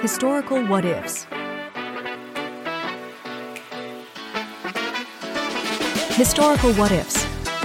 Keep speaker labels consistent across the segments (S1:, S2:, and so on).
S1: Historical What Ifs. Historical What Ifs.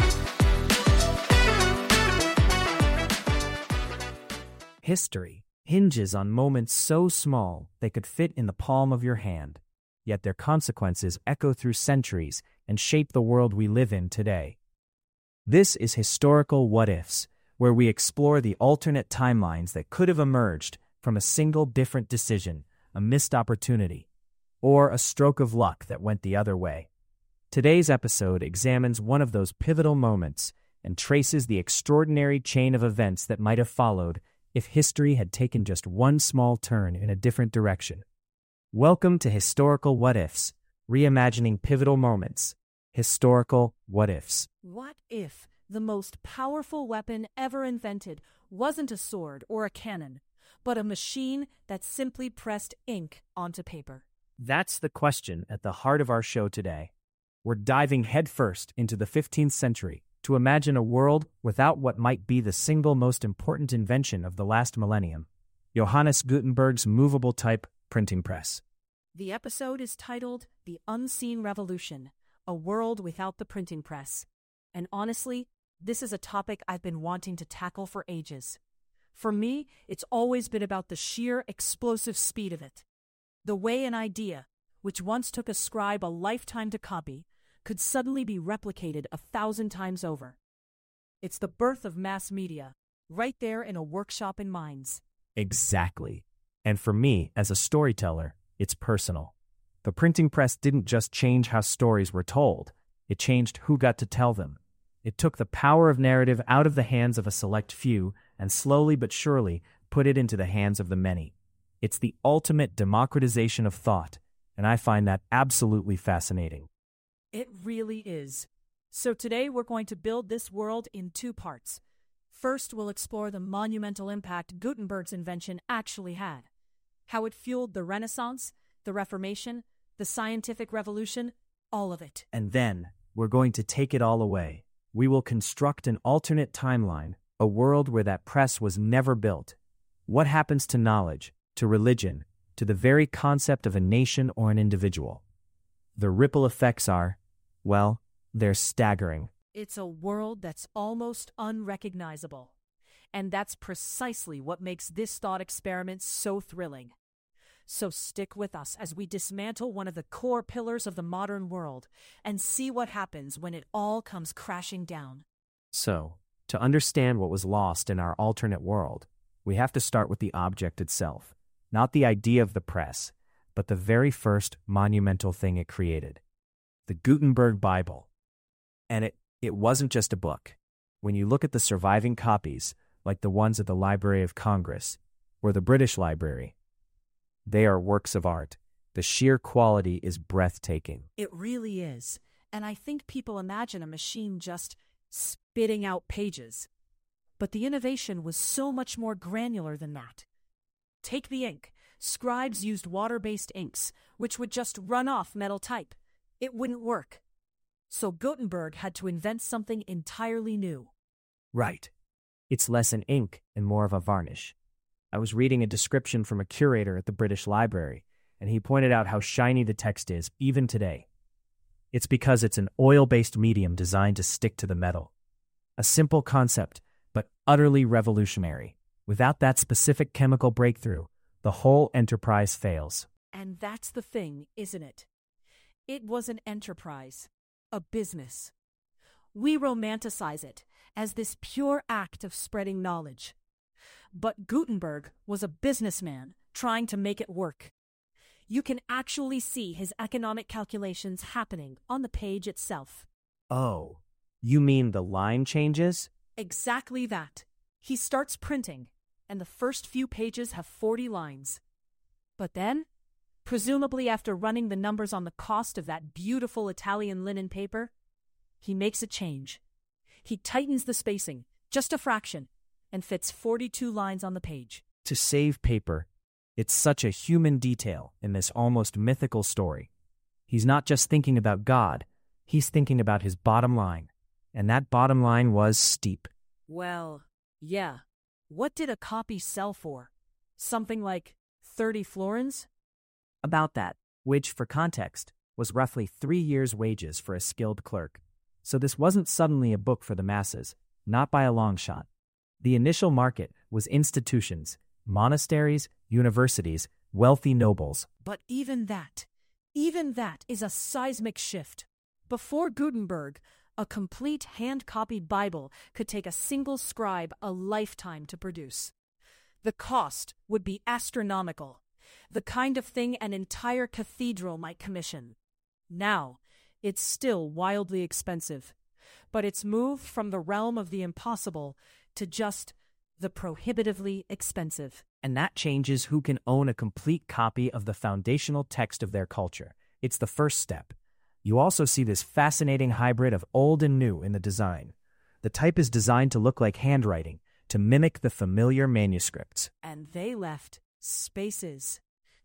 S2: History hinges on moments so small they could fit in the palm of your hand, yet their consequences echo through centuries and shape the world we live in today. This is Historical What Ifs, where we explore the alternate timelines that could have emerged from a single different decision, a missed opportunity, or a stroke of luck that went the other way. Today's episode examines one of those pivotal moments and traces the extraordinary chain of events that might have followed if history had taken just one small turn in a different direction. Welcome to Historical What Ifs, reimagining pivotal moments. Historical What Ifs.
S3: What if the most powerful weapon ever invented wasn't a sword or a cannon, but a machine that simply pressed ink onto paper?
S2: That's the question at the heart of our show today. We're diving headfirst into the 15th century to imagine a world without what might be the single most important invention of the last millennium, Johannes Gutenberg's movable type printing press.
S3: The episode is titled The Unseen Revolution, A World Without the Printing Press. And honestly, this is a topic I've been wanting to tackle for ages. For me, it's always been about the sheer explosive speed of it. The way an idea, which once took a scribe a lifetime to copy, could suddenly be replicated 1,000 times over. It's the birth of mass media, right there in a workshop in minds.
S2: Exactly. And for me, as a storyteller, it's personal. The printing press didn't just change how stories were told, it changed who got to tell them. It took the power of narrative out of the hands of a select few and slowly but surely put it into the hands of the many. It's the ultimate democratization of thought, and I find that absolutely fascinating.
S3: It really is. So today we're going to build this world in two parts. First, we'll explore the monumental impact Gutenberg's invention actually had. How it fueled the Renaissance, the Reformation, the scientific revolution, all of it.
S2: And then, we're going to take it all away. We will construct an alternate timeline, a world where that press was never built. What happens to knowledge, to religion, to the very concept of a nation or an individual? The ripple effects are, well, they're staggering.
S3: It's a world that's almost unrecognizable. And that's precisely what makes this thought experiment so thrilling. So stick with us as we dismantle one of the core pillars of the modern world and see what happens when it all comes crashing down.
S2: So, to understand what was lost in our alternate world, we have to start with the object itself, not the idea of the press, but the very first monumental thing it created, the Gutenberg Bible. And it wasn't just a book. When you look at the surviving copies, like the ones at the Library of Congress or the British Library, they are works of art. The sheer quality is breathtaking.
S3: It really is. And I think people imagine a machine just spitting out pages. But the innovation was so much more granular than that. Take the ink. Scribes used water-based inks, which would just run off metal type. It wouldn't work. So Gutenberg had to invent something entirely new.
S2: Right. It's less an ink and more of a varnish. I was reading a description from a curator at the British Library, and he pointed out how shiny the text is, even today. It's because it's an oil-based medium designed to stick to the metal. A simple concept, but utterly revolutionary. Without that specific chemical breakthrough, the whole enterprise fails.
S3: And that's the thing, isn't it? It was an enterprise, a business. We romanticize it as this pure act of spreading knowledge. But Gutenberg was a businessman trying to make it work. You can actually see his economic calculations happening on the page itself.
S2: Oh, you mean the line changes?
S3: Exactly that. He starts printing, and the first few pages have 40 lines. But then, presumably after running the numbers on the cost of that beautiful Italian linen paper, he makes a change. He tightens the spacing, just a fraction, and fits 42 lines on the page.
S2: To save paper, it's such a human detail in this almost mythical story. He's not just thinking about God, he's thinking about his bottom line. And that bottom line was steep.
S3: Well, yeah. What did a copy sell for? Something like 30 florins?
S2: About that, which, for context, was roughly 3 years' wages for a skilled clerk. So this wasn't suddenly a book for the masses, not by a long shot. The initial market was institutions, monasteries, universities, wealthy nobles.
S3: But even that is a seismic shift. Before Gutenberg, a complete hand-copied Bible could take a single scribe a lifetime to produce. The cost would be astronomical, the kind of thing an entire cathedral might commission. Now, it's still wildly expensive, but it's moved from the realm of the impossible to just the prohibitively expensive.
S2: And that changes who can own a complete copy of the foundational text of their culture. It's the first step. You also see this fascinating hybrid of old and new in the design. The type is designed to look like handwriting, to mimic the familiar manuscripts.
S3: And they left spaces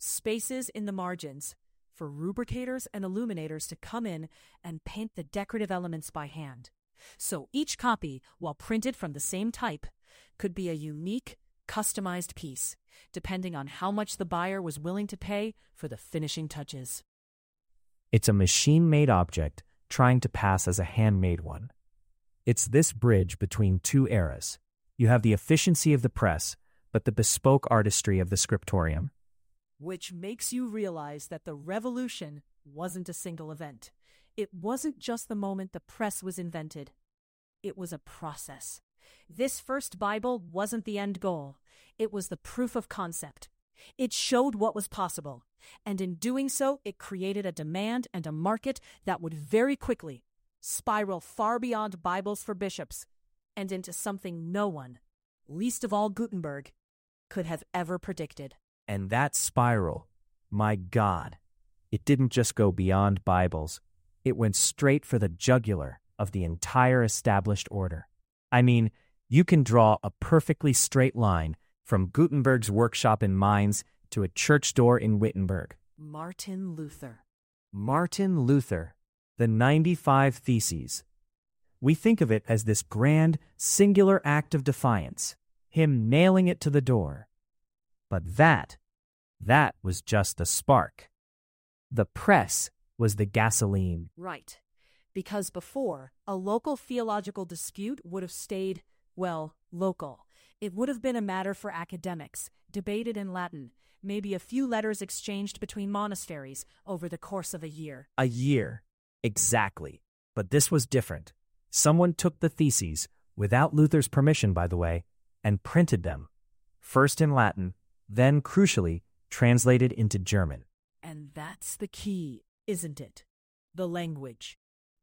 S3: in the margins for rubricators and illuminators to come in and paint the decorative elements by hand. So each copy, while printed from the same type, could be a unique, customized piece, depending on how much the buyer was willing to pay for the finishing touches.
S2: It's a machine-made object trying to pass as a handmade one. It's this bridge between two eras. You have the efficiency of the press, but the bespoke artistry of the scriptorium.
S3: Which makes you realize that the revolution wasn't a single event. It wasn't just the moment the press was invented. It was a process. This first Bible wasn't the end goal. It was the proof of concept. It showed what was possible, and in doing so, it created a demand and a market that would very quickly spiral far beyond Bibles for bishops and into something no one, least of all Gutenberg, could have ever predicted.
S2: And that spiral, my God, it didn't just go beyond Bibles. It went straight for the jugular of the entire established order. I mean, you can draw a perfectly straight line from Gutenberg's workshop in Mainz to a church door in Wittenberg.
S3: Martin Luther,
S2: the 95 Theses. We think of it as this grand, singular act of defiance, him nailing it to the door. But that was just the spark. The press was the gasoline.
S3: Right. Because before, a local theological dispute would have stayed, well, local. It would have been a matter for academics, debated in Latin, maybe a few letters exchanged between monasteries over the course of a year.
S2: A year. Exactly. But this was different. Someone took the theses, without Luther's permission, by the way, and printed them, first in Latin, then, crucially, translated into German.
S3: And that's the key, isn't it? The language.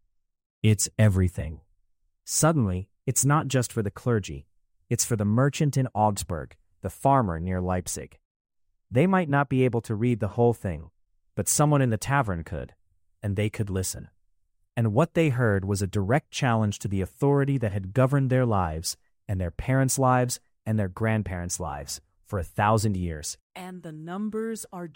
S2: It's everything. Suddenly, it's not just for the clergy. It's for the merchant in Augsburg, the farmer near Leipzig. They might not be able to read the whole thing, but someone in the tavern could, and they could listen. And what they heard was a direct challenge to the authority that had governed their lives, and their parents' lives, and their grandparents' lives, for 1,000 years.
S3: And the numbers are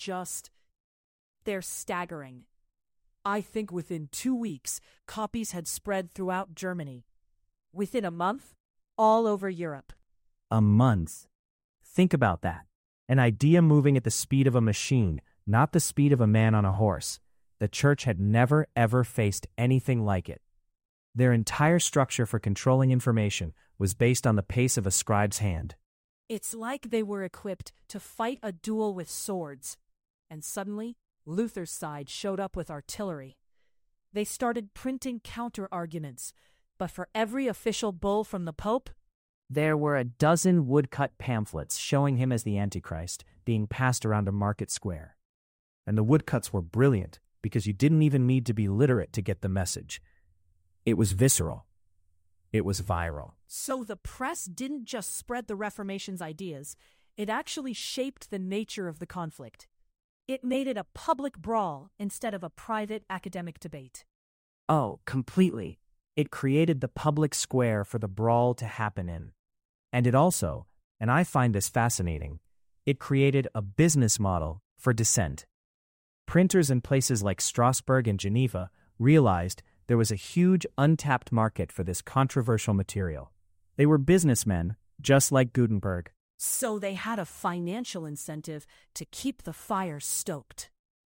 S3: they're staggering. I think within 2 weeks, copies had spread throughout Germany. Within a month, all over Europe.
S2: A month. Think about that. An idea moving at the speed of a machine, not the speed of a man on a horse. The church had never, ever faced anything like it. Their entire structure for controlling information was based on the pace of a scribe's hand.
S3: It's like they were equipped to fight a duel with swords. And suddenly, Luther's side showed up with artillery. They started printing counter-arguments, but for every official bull from the Pope,
S2: there were a dozen woodcut pamphlets showing him as the Antichrist being passed around a market square. And the woodcuts were brilliant because you didn't even need to be literate to get the message. It was visceral. It was viral.
S3: So the press didn't just spread the Reformation's ideas, it actually shaped the nature of the conflict. It made it a public brawl instead of a private academic debate.
S2: Oh, completely. It created the public square for the brawl to happen in. And it also, and I find this fascinating, it created a business model for dissent. Printers in places like Strasbourg and Geneva realized there was a huge untapped market for this controversial material. They were businessmen, just like Gutenberg,
S3: So they had a financial incentive to keep the fire stoked.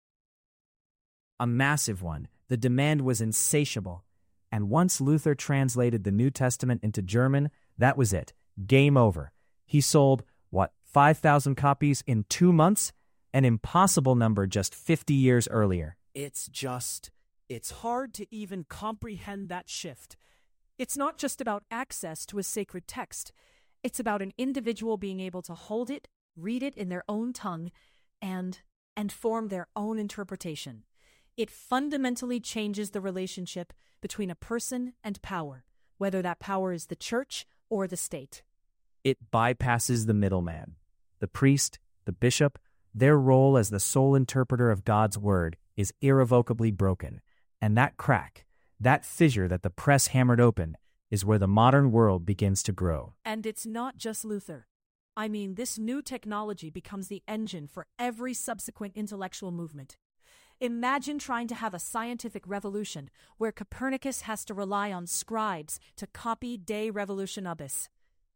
S2: A massive one. The demand was insatiable. And once Luther translated the New Testament into German, that was it. Game over. He sold, 5,000 copies in 2 months? An impossible number just 50 years earlier.
S3: It's hard to even comprehend that shift. It's not just about access to a sacred text. It's about an individual being able to hold it, read it in their own tongue, and form their own interpretation. It fundamentally changes the relationship between a person and power, whether that power is the church or the state.
S2: It bypasses the middleman. The priest, the bishop, their role as the sole interpreter of God's word is irrevocably broken. And that crack, that fissure that the press hammered open, is where the modern world begins to grow.
S3: And it's not just Luther. I mean, this new technology becomes the engine for every subsequent intellectual movement. Imagine trying to have a scientific revolution where Copernicus has to rely on scribes to copy De Revolutionibus.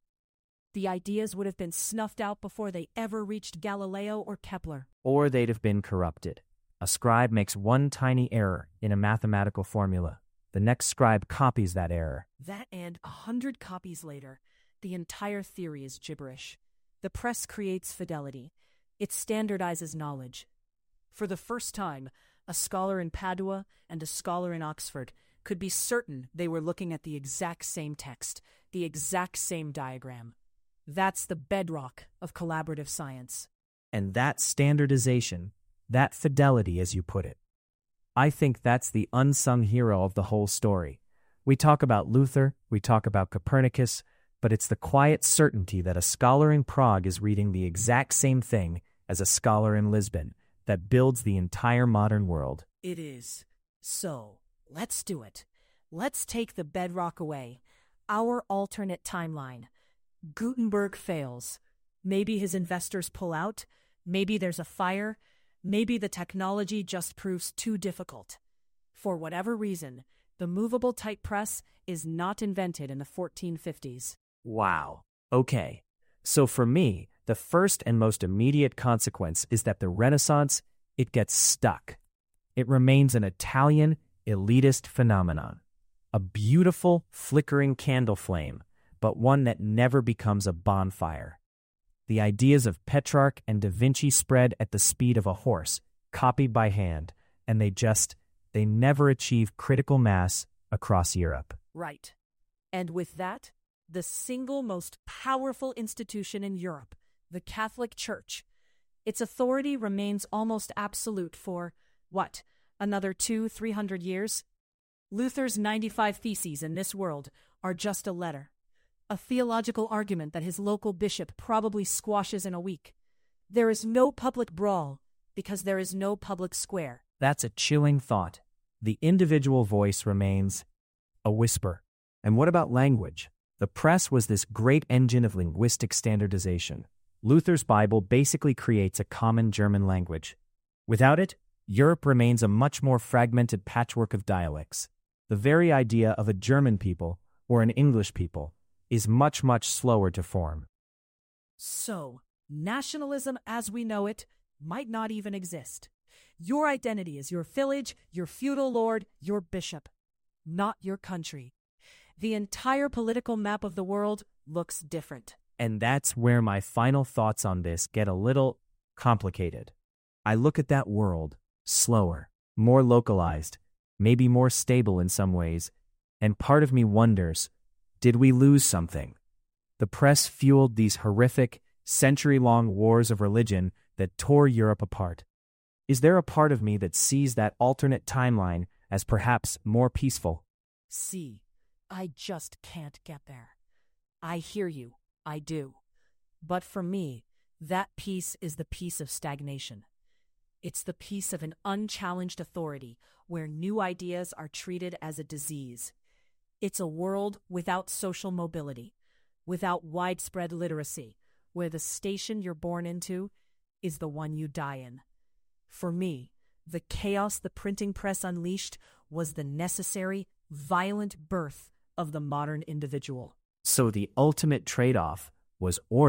S3: The ideas would have been snuffed out before they ever reached Galileo or Kepler.
S2: Or they'd have been corrupted. A scribe makes one tiny error in a mathematical formula. The next scribe copies that error.
S3: That and 100 copies later, the entire theory is gibberish. The press creates fidelity. It standardizes knowledge. For the first time, a scholar in Padua and a scholar in Oxford could be certain they were looking at the exact same text, the exact same diagram. That's the bedrock of collaborative science.
S2: And that standardization, that fidelity, as you put it, I think that's the unsung hero of the whole story. We talk about Luther, we talk about Copernicus, but it's the quiet certainty that a scholar in Prague is reading the exact same thing as a scholar in Lisbon that builds the entire modern world.
S3: It is. So, let's do it. Let's take the bedrock away. Our alternate timeline. Gutenberg fails. Maybe his investors pull out. Maybe there's a fire. Maybe the technology just proves too difficult. For whatever reason, the movable type press is not invented in the 1450s.
S2: Wow. Okay. So for me, the first and most immediate consequence is that the Renaissance, it gets stuck. It remains an Italian, elitist phenomenon. A beautiful, flickering candle flame, but one that never becomes a bonfire. The ideas of Petrarch and Da Vinci spread at the speed of a horse, copied by hand, and they never achieve critical mass across Europe.
S3: Right. And with that, the single most powerful institution in Europe, the Catholic Church, its authority remains almost absolute for, another 200-300 years? Luther's 95 Theses in this world are just a letter. A theological argument that his local bishop probably squashes in a week. There is no public brawl because there is no public square.
S2: That's a chilling thought. The individual voice remains a whisper. And what about language? The press was this great engine of linguistic standardization. Luther's Bible basically creates a common German language. Without it, Europe remains a much more fragmented patchwork of dialects. The very idea of a German people or an English people is much, much slower to form.
S3: So, nationalism as we know it might not even exist. Your identity is your village, your feudal lord, your bishop, not your country. The entire political map of the world looks different.
S2: And that's where my final thoughts on this get a little complicated. I look at that world, slower, more localized, maybe more stable in some ways, and part of me wonders, did we lose something? The press fueled these horrific, century-long wars of religion that tore Europe apart. Is there a part of me that sees that alternate timeline as perhaps more peaceful?
S3: See, I just can't get there. I hear you, I do. But for me, that peace is the peace of stagnation. It's the peace of an unchallenged authority where new ideas are treated as a disease. It's a world without social mobility, without widespread literacy, where the station you're born into is the one you die in. For me, the chaos the printing press unleashed was the necessary, violent birth of the modern individual.
S2: So the ultimate trade-off was order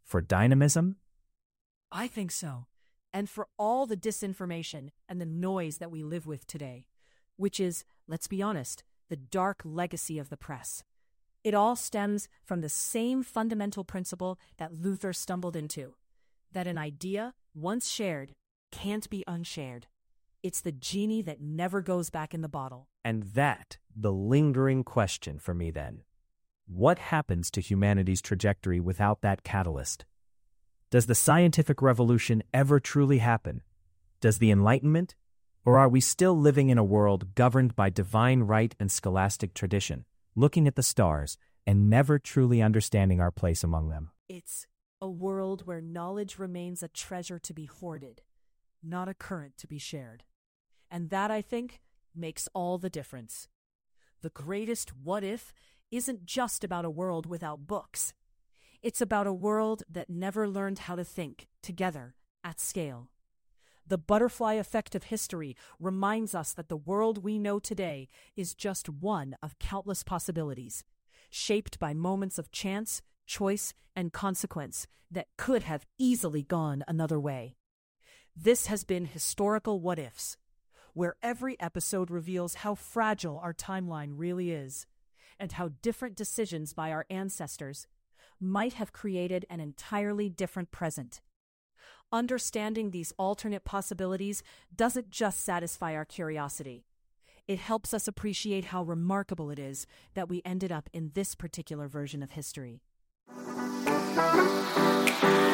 S2: For dynamism?
S3: I think so. And for all the disinformation and the noise that we live with today, which is, let's be honest, the dark legacy of the press. It all stems from the same fundamental principle that Luther stumbled into, that an idea, once shared, can't be unshared. It's the genie that never goes back in the bottle.
S2: And that, the lingering question for me then. What happens to humanity's trajectory without that catalyst? Does the scientific revolution ever truly happen? Does the Enlightenment? Or are we still living in a world governed by divine right and scholastic tradition, looking at the stars and never truly understanding our place among them?
S3: It's a world where knowledge remains a treasure to be hoarded, not a current to be shared. And that, I think, makes all the difference. The greatest what if isn't just about a world without books. It's about a world that never learned how to think together at scale. The butterfly effect of history reminds us that the world we know today is just one of countless possibilities, shaped by moments of chance, choice, and consequence that could have easily gone another way. This has been Historical What Ifs, where every episode reveals how fragile our timeline really is, and how different decisions by our ancestors might have created an entirely different present. Understanding these alternate possibilities doesn't just satisfy our curiosity. It helps us appreciate how remarkable it is that we ended up in this particular version of history.